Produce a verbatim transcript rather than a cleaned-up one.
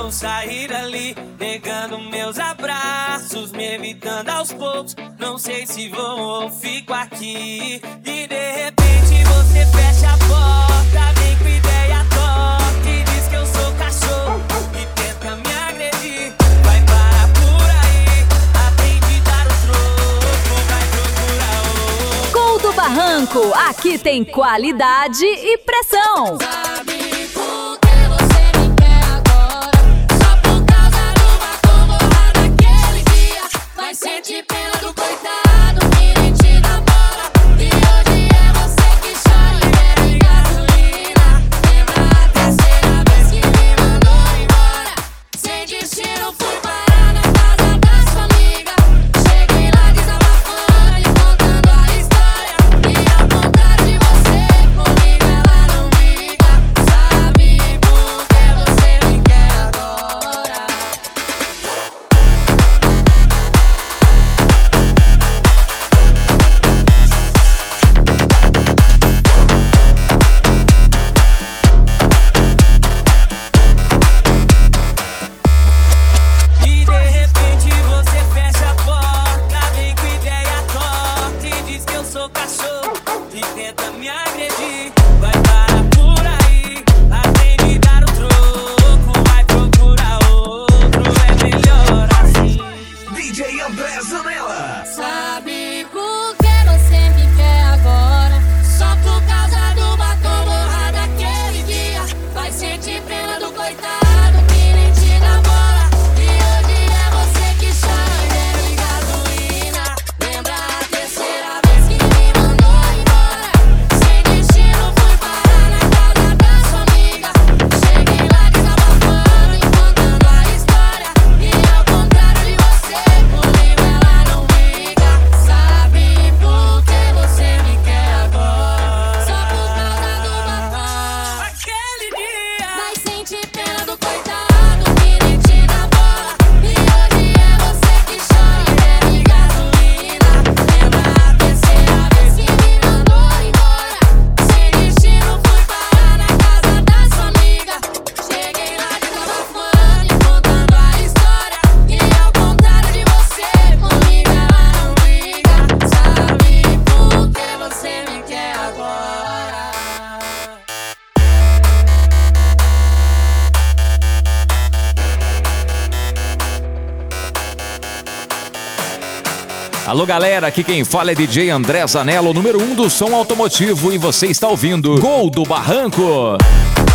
não sair dali, negando meus abraços, me evitando aos poucos. Não sei se vou ou fico aqui. E de repente você fecha a porta, vem com ideia torta e diz que eu sou cachorro e tenta me agredir. Vai parar por aí, aprende a dar o troco, vai procurar outro. Gol do Barranco, aqui tem qualidade e pressão. Sente pena do coitado que nem te dá bola. E hoje é você que chora e bebe gasolina. Lembra a terceira vez que me mandou embora? Sem destino fui parar na casa da sua amiga. Cheguei lá desabafando e contando a história. E ao contrário de você, comigo ela não briga. Sabe por que você me quer agora? Sabe por que você me quer agora? Só por causa do batom borrado daquele dia. Vai sentir pena do coitado que nem te dá bola. E hoje é você que chora e bebe gasolina. Lembra a terceira vez que me mandou embora? Sem destino fui parar na casa da sua amiga. Cheguei lá desabafando e contando a história. E ao contrário de você, comigo ela não briga. Sabe por que você me quer agora? Só por causa do batom Aquele dia. vai sentir pena do coitado que nem te dá bola. E hoje é você que chora e bebe gasolina. Lembra a terceira vez que me mandou embora? Sem destino fui parar na casa da sua amiga. Cheguei lá desabafando e contando a história. E ao contrário de você, comigo ela não briga. Sabe por que você me quer agora? Alô galera, aqui quem fala é D J André Zanello, número um do som automotivo, e você está ouvindo Gol do Barranco.